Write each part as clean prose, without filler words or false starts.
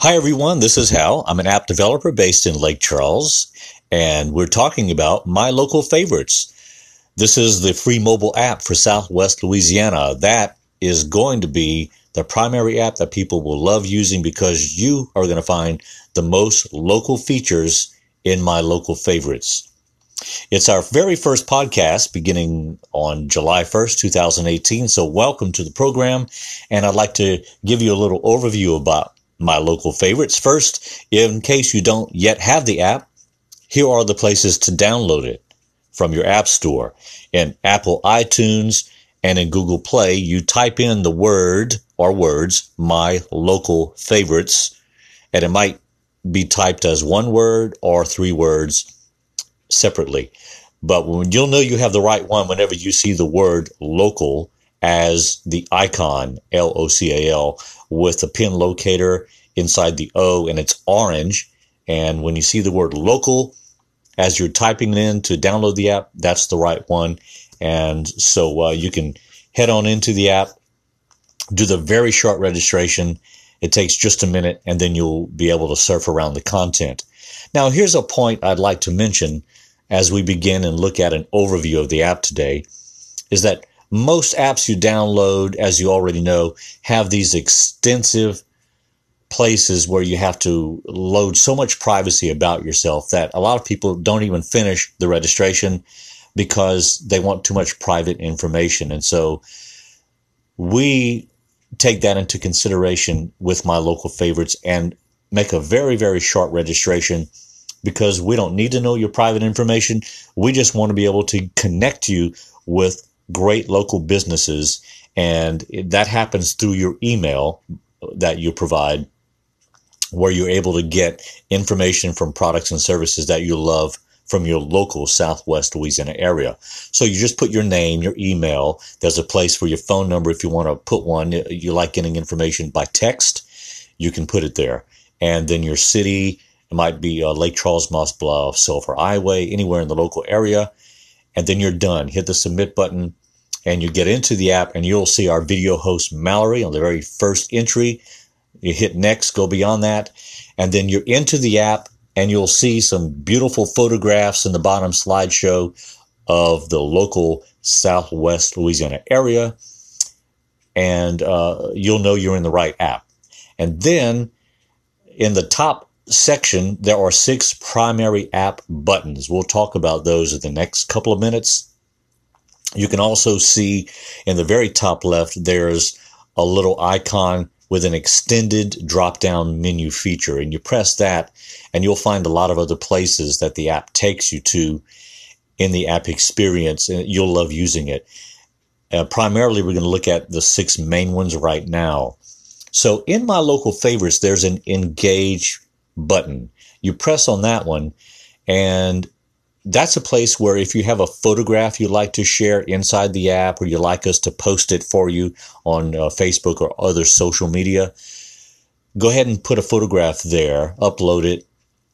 Hi everyone, this is Hal. I'm an app developer based in Lake Charles, and we're talking about my local favorites. This is the free mobile app for Southwest Louisiana. That is going to be the primary app that people will love using because you are going to find the most local features in my local favorites. It's our very first podcast beginning on July 1st, 2018. So welcome to the program. And I'd like to give you a little overview about my local favorites. First, in case you don't yet have the app, here are the places to download it from your app store. In Apple iTunes and in Google Play, you type in the word or words, my local favorites, and it might be typed as one word or three words separately. But you'll know you have the right one whenever you see the word local as the icon, LOCAL, with the pin locator inside the O, and it's orange. And when you see the word local as you're typing it in to download the app, that's the right one. And so you can head on into the app, do the very short registration. It takes just a minute, and then you'll be able to surf around the content. Now, here's a point I'd like to mention as we begin and look at an overview of the app today, is that most apps you download, as you already know, have these extensive places where you have to load so much privacy about yourself that a lot of people don't even finish the registration because they want too much private information. And so we take that into consideration with my local favorites and make a very, very short registration because we don't need to know your private information. We just want to be able to connect you with great local businesses, and that happens through your email that you provide, where you're able to get information from products and services that you love from your local Southwest Louisiana area. So you just put your name, your email. There's a place for your phone number if you want to put one. You like getting information by text, you can put it there. And then your city, it might be Lake Charles, Moss Bluff, Sulphur, Highway, anywhere in the local area. And then you're done. Hit the submit button and you get into the app, and you'll see our video host Mallory on the very first entry. You hit next, go beyond that, and then you're into the app, and you'll see some beautiful photographs in the bottom slideshow of the local Southwest Louisiana area, and you'll know you're in the right app. And then in the top section, there are 6 primary app buttons. We'll talk about those in the next couple of minutes. You can also see in the very top left, there's a little icon with an extended drop-down menu feature, and you press that and you'll find a lot of other places that the app takes you to in the app experience, and you'll love using it. Primarily, we're going to look at the 6 main ones right now. So in my local favorites, there's an engage button. You press on that one, and that's a place where if you have a photograph you'd like to share inside the app, or you'd like us to post it for you on Facebook or other social media, go ahead and put a photograph there, upload it,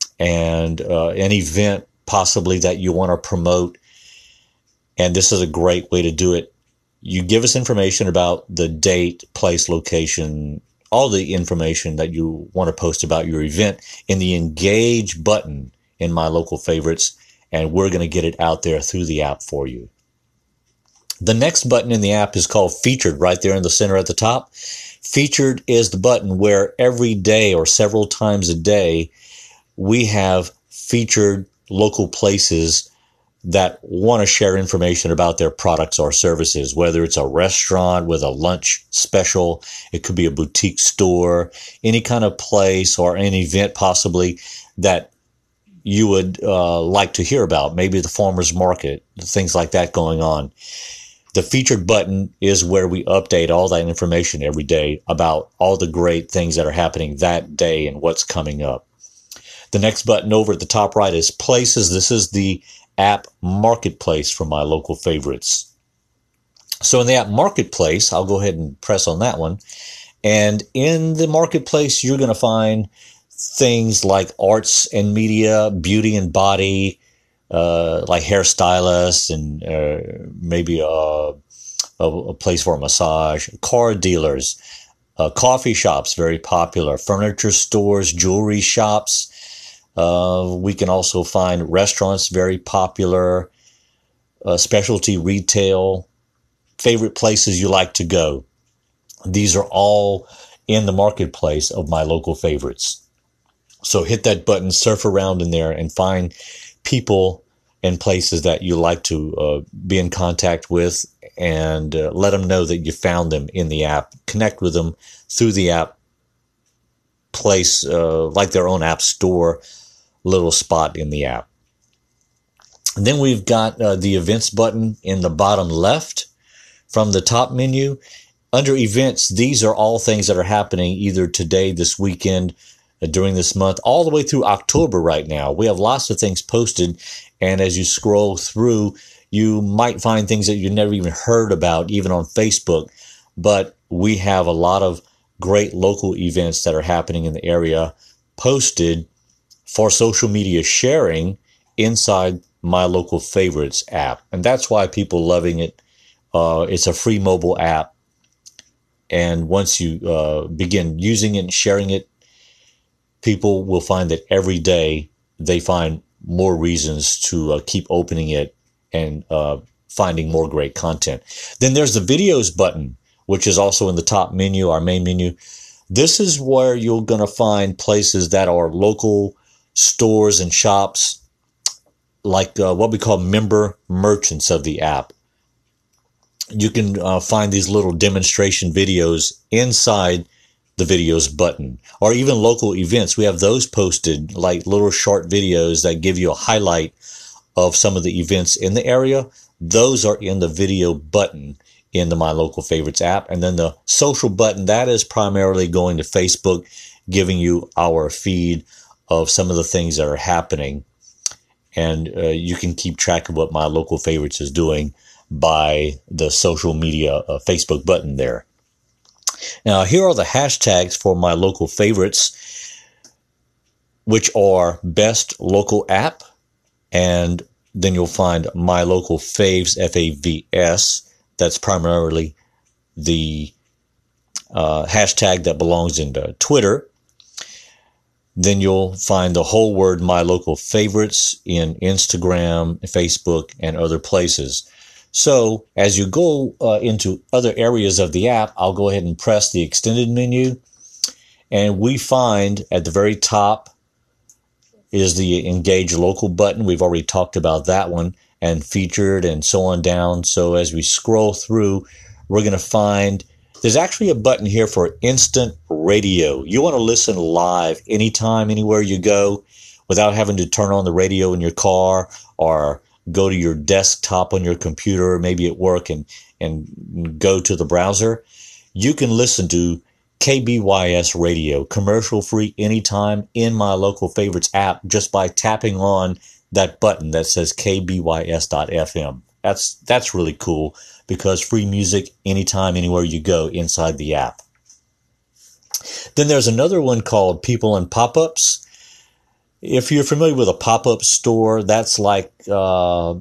and an event possibly that you want to promote. And this is a great way to do it. You give us information about the date, place, location, all the information that you want to post about your event in the engage button in my local favorites, and we're going to get it out there through the app for you. The next button in the app is called Featured, right there in the center at the top. Featured is the button where every day or several times a day we have featured local places that want to share information about their products or services, whether it's a restaurant with a lunch special, it could be a boutique store, any kind of place or an event possibly that you would like to hear about, maybe the farmer's market, things like that going on. The featured button is where we update all that information every day about all the great things that are happening that day and what's coming up. The next button over at the top right is places. This is the app marketplace for my local favorites. So in the app marketplace, I'll go ahead and press on that one. And in the marketplace, you're going to find things like arts and media, beauty and body, like hairstylists, and maybe a place for a massage, car dealers, Coffee shops, very popular. Furniture stores, jewelry shops. We can also find restaurants, very popular. Specialty retail, favorite places you like to go. These are all in the marketplace of my local favorites. So hit that button, surf around in there, and find people and places that you like to be in contact with, and let them know that you found them in the app. Connect with them through the app. Place like their own app store little spot in the app. And then we've got the events button in the bottom left from the top menu. Under events, these are all things that are happening either today, this weekend, during this month, all the way through October right now. We have lots of things posted, and as you scroll through, you might find things that you never even heard about, even on Facebook. But we have a lot of great local events that are happening in the area posted for social media sharing inside My Local Favorites app. And that's why people loving it. It's a free mobile app. And once you begin using it and sharing it, people will find that every day they find more reasons to keep opening it and finding more great content. Then there's the videos button, which is also in the top menu, our main menu. This is where you're going to find places that are local stores and shops, like what we call member merchants of the app. You can find these little demonstration videos inside the videos button, or even local events. We have those posted, like little short videos that give you a highlight of some of the events in the area. Those are in the video button in the My Local Favorites app. And then the social button, that is primarily going to Facebook, giving you our feed of some of the things that are happening. And you can keep track of what My Local Favorites is doing by the social media Facebook button there. Now, here are the hashtags for My Local Favorites, which are best local app, and then you'll find My Local Faves, FAVS. That's primarily the hashtag that belongs into Twitter. Then you'll find the whole word My Local Favorites in Instagram, Facebook, and other places. So as you go into other areas of the app, I'll go ahead and press the extended menu. And we find at the very top is the Engage Local button. We've already talked about that one, and featured and so on down. So as we scroll through, we're going to find there's actually a button here for instant radio. You want to listen live anytime, anywhere you go, without having to turn on the radio in your car or go to your desktop on your computer, maybe at work, and go to the browser. You can listen to KBYS radio, commercial free anytime, in My Local Favorites app, just by tapping on that button that says KBYS.FM. That's really cool, because free music anytime, anywhere you go inside the app. Then there's another one called People and Pop-Ups. If you're familiar with a pop-up store, that's like a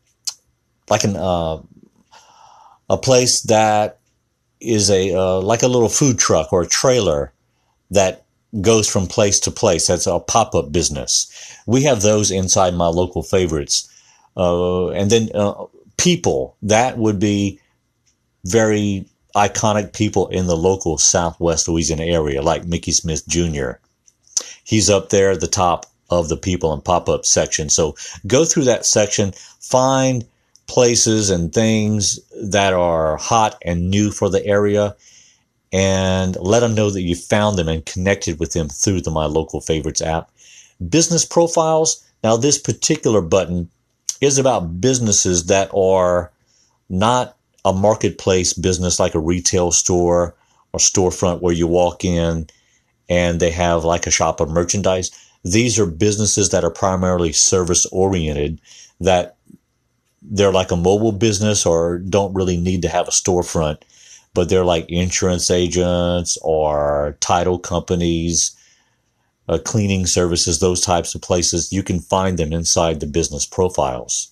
place that is like a little food truck or a trailer that goes from place to place. That's a pop-up business. We have those inside My Local Favorites. And then people, that would be very iconic people in the local Southwest Louisiana area, like Mickey Smith Jr. He's up there at the top of the People and Pop-Up section. So go through that section, find places and things that are hot and new for the area, and let them know that you found them and connected with them through the My Local Favorites app. Business profiles. Now, this particular button is about businesses that are not a marketplace business like a retail store or storefront where you walk in and they have like a shop of merchandise. These are businesses that are primarily service oriented, that they're like a mobile business or don't really need to have a storefront, but they're like insurance agents or title companies, cleaning services, those types of places. You can find them inside the business profiles.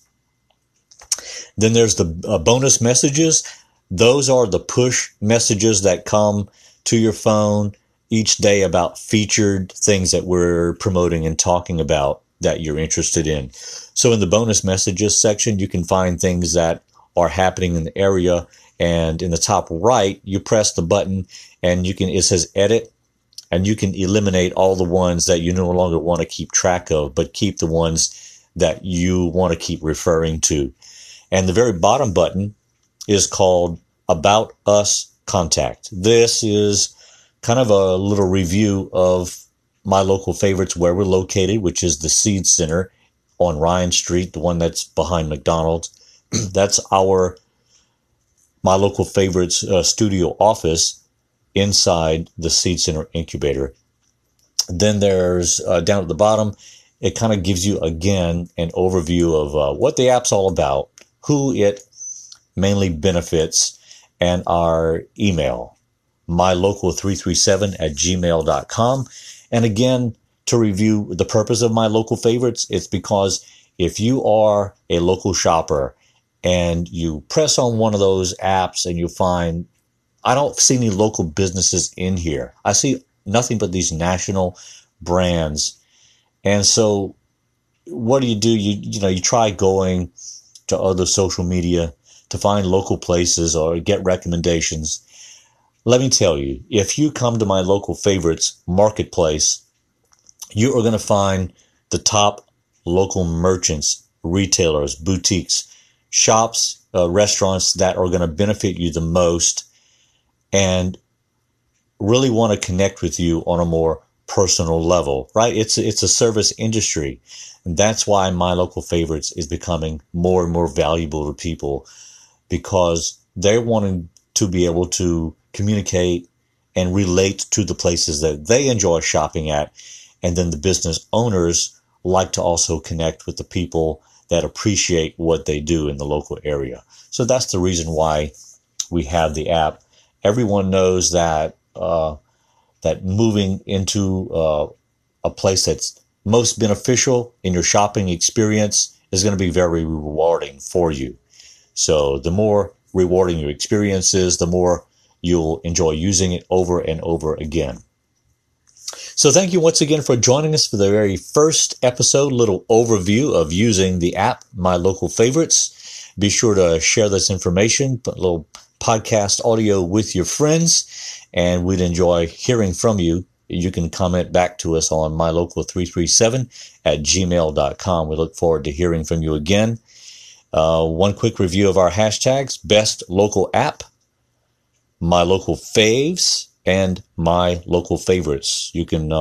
Then there's the bonus messages. Those are the push messages that come to your phone each day about featured things that we're promoting and talking about that you're interested in. So in the bonus messages section, you can find things that are happening in the area. And in the top right, you press the button and it says edit, and you can eliminate all the ones that you no longer want to keep track of, but keep the ones that you want to keep referring to. And the very bottom button is called About Us Contact. This is kind of a little review of my local favorites, where we're located, which is the Seed Center on Ryan Street, the one that's behind McDonald's. That's my local favorites studio office inside the Seed Center incubator. Then there's down at the bottom, it kind of gives you again an overview of what the app's all about, who it mainly benefits, and our email, mylocal337@gmail.com. And again, to review the purpose of My Local Favorites, it's because if you are a local shopper and you press on one of those apps and you find, I don't see any local businesses in here. I see nothing but these national brands. And so what do? You try going to other social media to find local places or get recommendations. Let me tell you, if you come to My Local Favorites marketplace, you are going to find the top local merchants, retailers, boutiques, shops, restaurants that are going to benefit you the most and really want to connect with you on a more personal level, right? It's a service industry. And that's why My Local Favorites is becoming more and more valuable to people, because they're wanting to be able to communicate and relate to the places that they enjoy shopping at. And then the business owners like to also connect with the people that appreciate what they do in the local area. So that's the reason why we have the app. Everyone knows that that moving into a place that's most beneficial in your shopping experience is going to be very rewarding for you. So the more rewarding your experience is, the more you'll enjoy using it over and over again. So thank you once again for joining us for the very first episode, little overview of using the app, My Local Favorites. Be sure to share this information, put a little podcast audio with your friends, and we'd enjoy hearing from you. You can comment back to us on mylocal337@gmail.com. We look forward to hearing from you again. One quick review of our hashtags: best local app, My Local Faves, and My Local Favorites. You can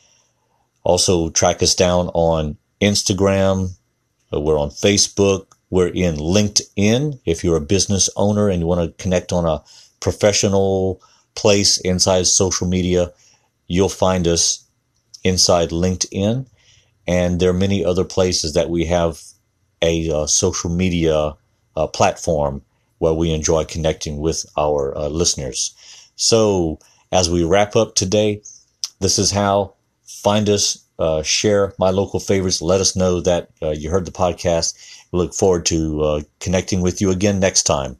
also track us down on Instagram. We're on Facebook. We're in LinkedIn. If you're a business owner and you want to connect on a professional place inside social media, you'll find us inside LinkedIn. And there are many other places that we have a social media platform where we enjoy connecting with our listeners. So as we wrap up today, this is how. Find us, share My Local Favorites. Let us know that you heard the podcast. We look forward to connecting with you again next time.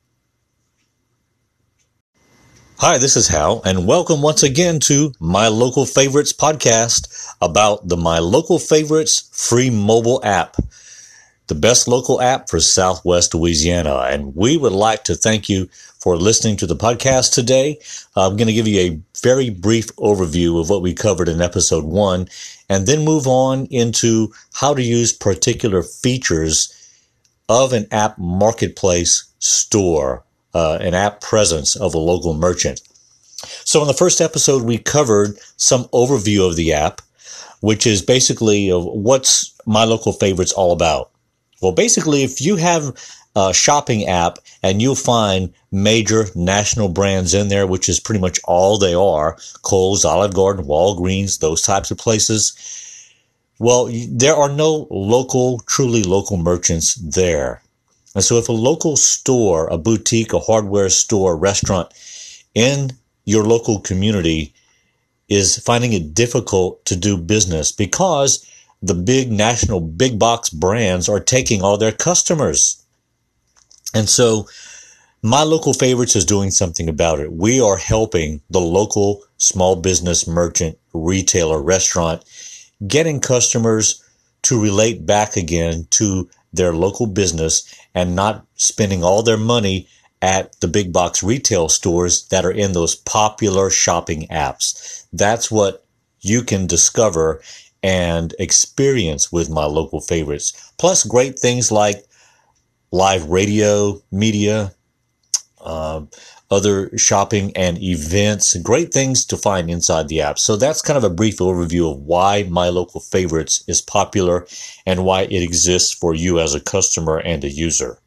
Hi, this is Hal, and welcome once again to My Local Favorites podcast about the My Local Favorites free mobile app, the best local app for Southwest Louisiana. And we would like to thank you for listening to the podcast today. I'm going to give you a very brief overview of what we covered in episode 1, and then move on into how to use particular features of an app marketplace store, an app presence of a local merchant. So in the first episode, we covered some overview of the app, which is basically what's My Local Favorites all about. Well, basically, if you have a shopping app and you'll find major national brands in there, which is pretty much all they are, Kohl's, Olive Garden, Walgreens, those types of places, well, there are no truly local merchants there. And so if a local store, a boutique, a hardware store, a restaurant in your local community is finding it difficult to do business because the big national big box brands are taking all their customers. And so My Local Favorites is doing something about it. We are helping the local small business, merchant, retailer, restaurant, getting customers to relate back again to their local business and not spending all their money at the big box retail stores that are in those popular shopping apps. That's what you can discover and experience with My Local Favorites. Plus great things like live radio, media, other shopping and events, great things to find inside the app. So that's kind of a brief overview of why My Local Favorites is popular and why it exists for you as a customer and a user.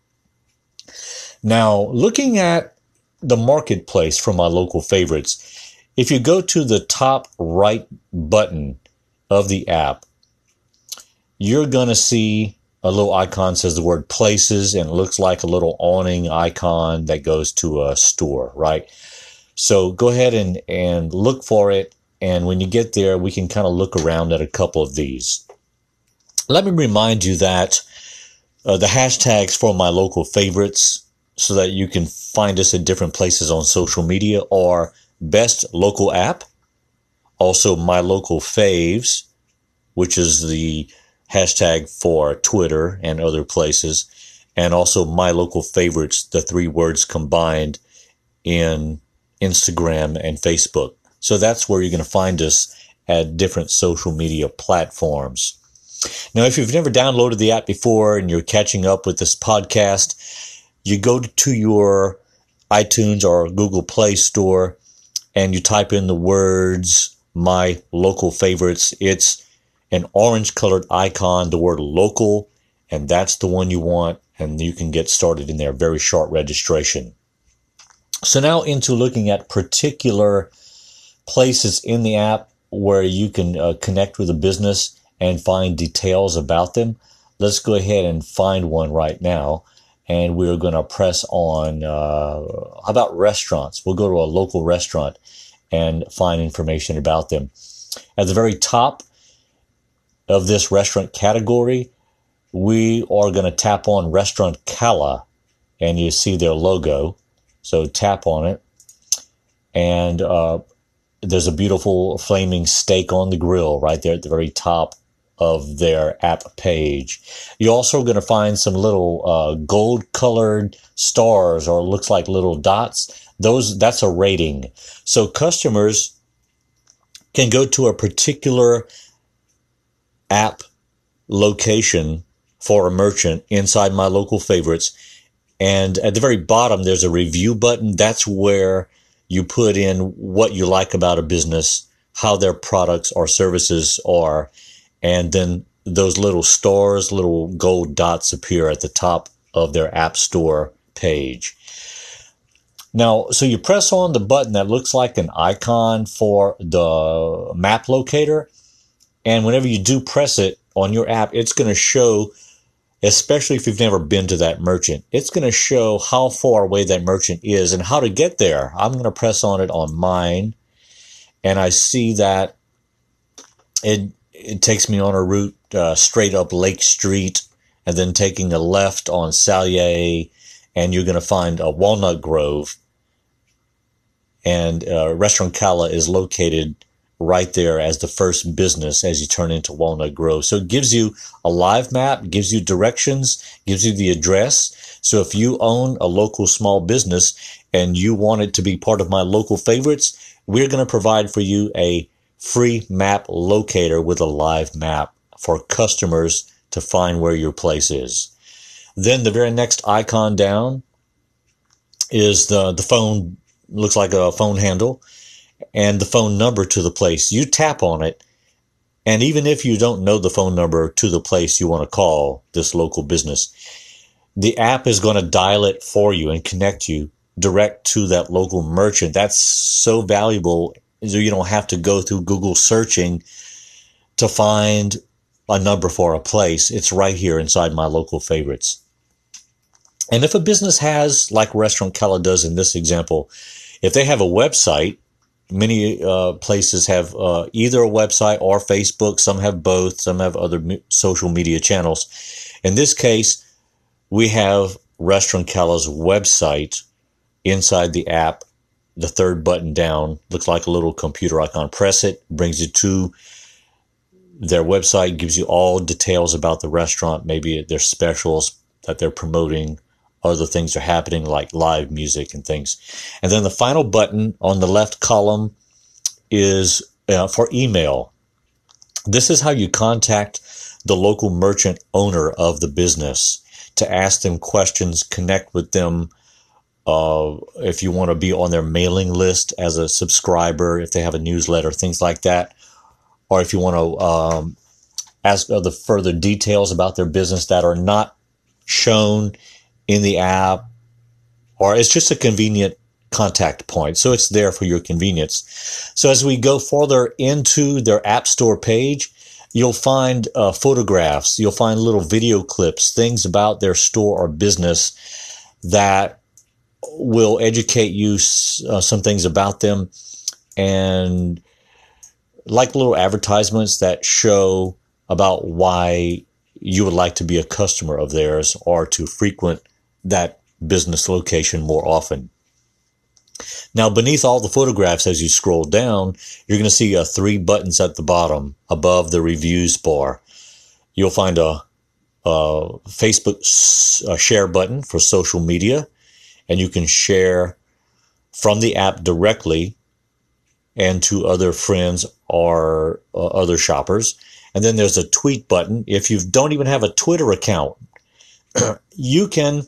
Now, looking at the marketplace for My Local Favorites, if you go to the top right button of the app, you're going to see a little icon says the word places, and it looks like a little awning icon that goes to a store, right? So go ahead and look for it. And when you get there, we can kind of look around at a couple of these. Let me remind you that the hashtags for My Local Favorites, so that you can find us at different places on social media, are Best Local App, also My Local Faves, which is the hashtag for Twitter and other places, and also My Local Favorites, the three words combined in Instagram and Facebook. So that's where you're going to find us at different social media platforms. Now, if you've never downloaded the app before and you're catching up with this podcast, you go to your iTunes or Google Play Store and you type in the words My Local Favorites. It's an orange colored icon, the word local, and that's the one you want, and you can get started in there. Very short registration. So now into looking at particular places in the app where you can connect with a business and find details about them. Let's go ahead and find one right now, and we're going to press on, how about restaurants? We'll go to a local restaurant and find information about them. At the very top of this restaurant category, we are going to tap on Restaurant Cala, and you see their logo. So tap on it, and there's a beautiful flaming steak on the grill right there at the very top of their app page. You're also going to find some little gold-colored stars, or looks like little dots. That's a rating. So customers can go to a particular app location for a merchant inside My Local Favorites, and at the very bottom there's a review button. That's where you put in what you like about a business, how their products or services are, and then those little stars, little gold dots appear at the top of their app store page. Now, so you press on the button that looks like an icon for the map locator, and whenever you do press it on your app, it's going to show, especially if you've never been to that merchant, it's going to show how far away that merchant is and how to get there. I'm going to press on it on mine, and I see that it takes me on a route straight up Lake Street, and then taking a left on Sallier, and you're going to find a Walnut Grove, and Restaurant Cala is located right there as the first business as you turn into Walnut Grove. So it gives you a live map, gives you directions, gives you the address. So if you own a local small business and you want it to be part of My Local Favorites, we're going to provide for you a free map locator with a live map for customers to find where your place is. Then the very next icon down is the phone, looks like a phone handle, and the phone number to the place. You tap on it, and even if you don't know the phone number to the place you want to call this local business, the app is going to dial it for you and connect you direct to that local merchant. That's so valuable, so you don't have to go through Google searching to find a number for a place. It's right here inside My Local Favorites. And if a business has, like Restaurant Cala does in this example, if they have a website, many places have either a website or Facebook. Some have both. Some have other social media channels. In this case, we have Restaurant Cala's website inside the app. The third button down looks like a little computer icon. Press it, brings you to their website, gives you all details about the restaurant, maybe their specials that they're promoting, other things are happening like live music and things. And then the final button on the left column is for email. This is how you contact the local merchant owner of the business to ask them questions, connect with them. If you want to be on their mailing list as a subscriber, if they have a newsletter, things like that. Or if you want to ask the further details about their business that are not shown in the app, or it's just a convenient contact point. So it's there for your convenience. So as we go further into their App Store page, you'll find photographs, you'll find little video clips, things about their store or business that will educate you some things about them, and like little advertisements that show about why you would like to be a customer of theirs or to frequent that business location more often. Now, beneath all the photographs, as you scroll down, you're going to see 3 buttons at the bottom above the reviews bar. You'll find a Facebook share button for social media, and you can share from the app directly and to other friends or other shoppers. And then there's a tweet button. If you don't even have a Twitter account, you can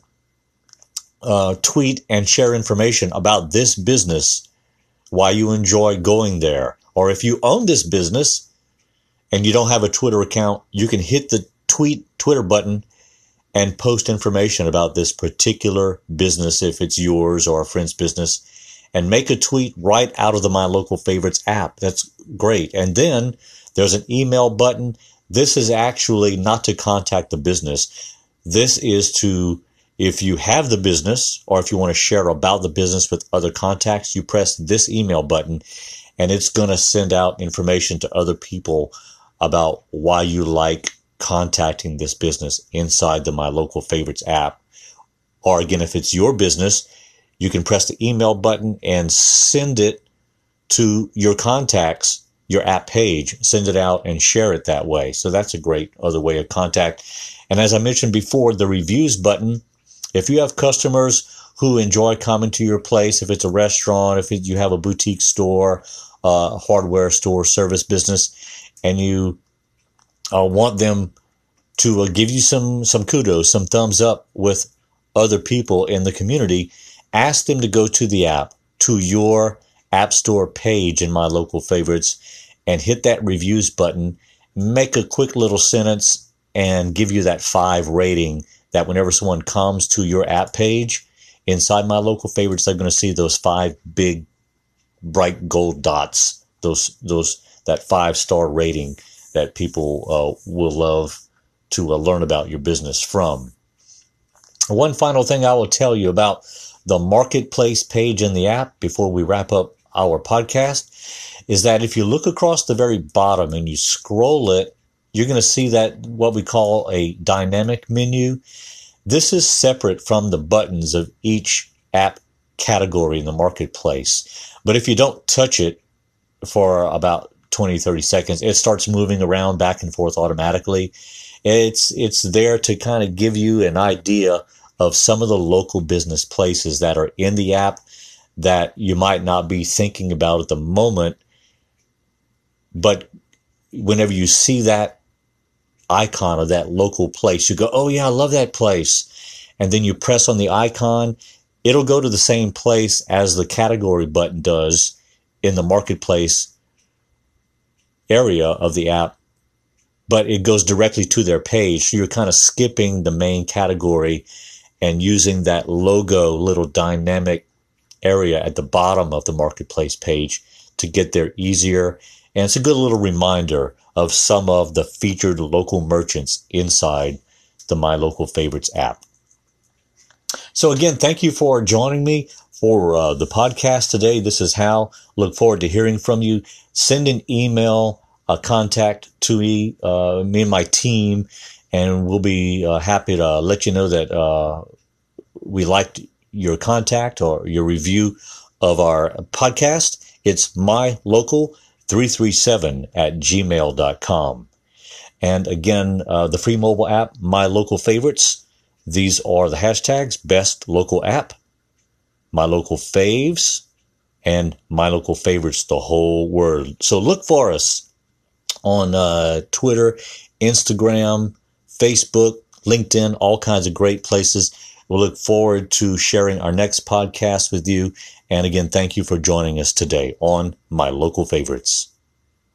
tweet and share information about this business, why you enjoy going there. Or if you own this business and you don't have a Twitter account, you can hit the Twitter button and post information about this particular business, if it's yours or a friend's business, and make a tweet right out of the My Local Favorites app. That's great. And then there's an email button. This is actually not to contact the business. This is to, if you have the business or if you want to share about the business with other contacts, you press this email button and it's going to send out information to other people about why you like contacting this business inside the My Local Favorites app. Or again, if it's your business, you can press the email button and send it to your contacts, your app page, send it out and share it that way. So that's a great other way of contact. And as I mentioned before, the reviews button, if you have customers who enjoy coming to your place, if it's a restaurant, if you have a boutique store, a hardware store, service business, and you want them to give you some kudos, some thumbs up with other people in the community, ask them to go to the app, to your App Store page in My Local Favorites, and hit that reviews button, make a quick little sentence, and give you that 5 rating that whenever someone comes to your app page inside My Local Favorites, they're going to see those 5 big bright gold dots, that 5-star rating that people will love to learn about your business from. One final thing I will tell you about the marketplace page in the app before we wrap up our podcast is that if you look across the very bottom and you scroll it, you're going to see that what we call a dynamic menu. This is separate from the buttons of each app category in the marketplace. But if you don't touch it for about 20, 30 seconds, it starts moving around back and forth automatically. It's there to kind of give you an idea of some of the local business places that are in the app that you might not be thinking about at the moment. But whenever you see that icon of that local place, you go, oh yeah, I love that place. And then you press on the icon, it'll go to the same place as the category button does in the marketplace area of the app, but it goes directly to their page. So you're kind of skipping the main category and using that logo little dynamic area at the bottom of the marketplace page to get there easier. And it's a good little reminder of some of the featured local merchants inside the My Local Favorites app. So again, thank you for joining me for the podcast today. This is Hal. Look forward to hearing from you. Send an email, contact to me and my team, and we'll be happy to let you know that we liked your contact or your review of our podcast, it's mylocal337@gmail.com. And again, the free mobile app, My Local Favorites. These are the hashtags: Best Local App, My Local Faves, and My Local Favorites, the whole word. So look for us on Twitter, Instagram, Facebook, LinkedIn, all kinds of great places. We'll look forward to sharing our next podcast with you. And again, thank you for joining us today on My Local Favorites.